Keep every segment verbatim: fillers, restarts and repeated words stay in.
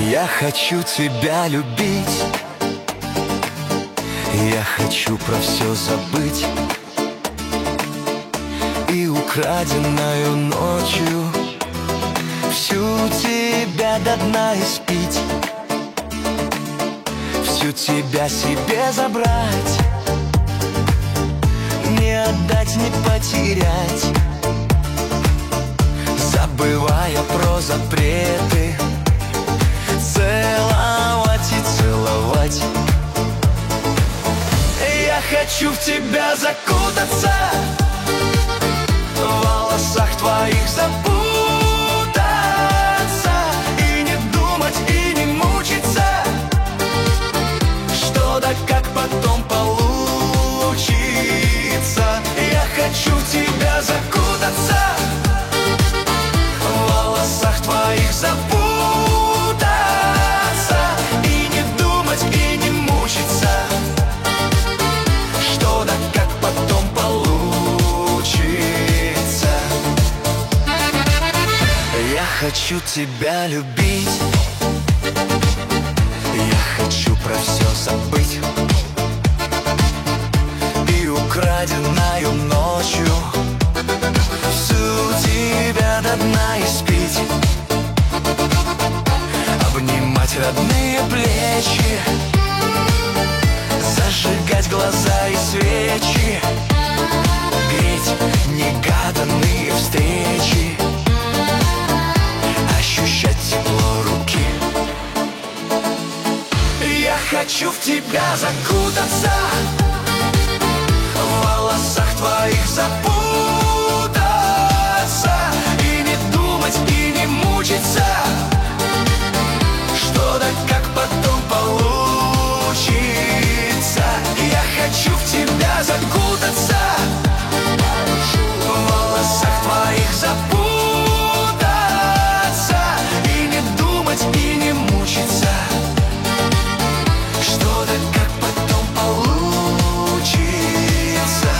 Я хочу тебя любить, я хочу про все забыть, и украденную ночью всю тебя до дна испить, всю тебя себе забрать, не отдать, не потерять, забывая про запреты, целовать и целовать. Я хочу в тебя закутаться, в волосах твоих запутаться, и не думать, и не мучиться, что да как потом получится. Я хочу в тебя закутаться, в волосах твоих запутаться, и не думать, и не мучиться, что да как потом получится. Я хочу тебя любить, я хочу про все забыть, и украденную ночью всю тебя до дна испить, обнимать родные плечи, зажигать глаза и свечи, греть негаданные встречи, ощущать тепло руки. Я хочу в тебя закутаться, в волосах твоих запутаться, и не думать, и не мучиться, что да как потом получится. Я хочу в тебя закутаться, в волосах твоих запутаться, и не думать, и не мучиться, что да как потом получится.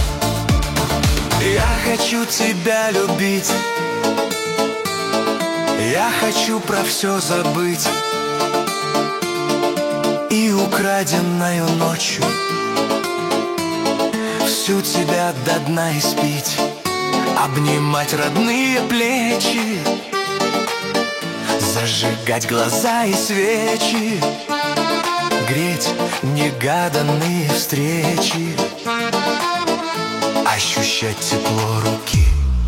Я хочу тебя любить, я хочу про все забыть, и украденную ночью всю тебя до дна испить, обнимать родные плечи, зажигать глаза и свечи, греть негаданные встречи, ощущать тепло руки.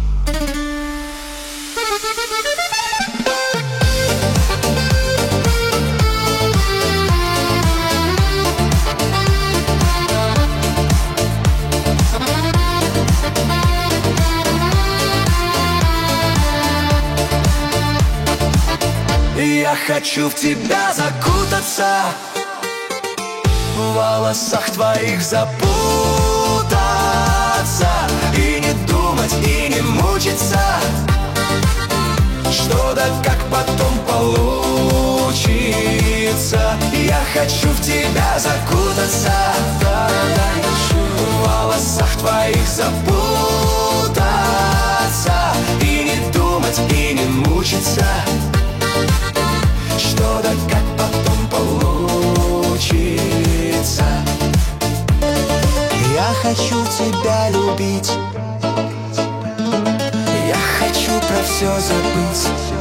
Я хочу в тебя закутаться, в волосах твоих запутаться, и не думать, и не мучиться, что да как потом получится. Я хочу в тебя закутаться, в волосах твоих запутаться, и не думать, и не мучиться, что да как потом получится. Я хочу тебя любить, я хочу про все забыть,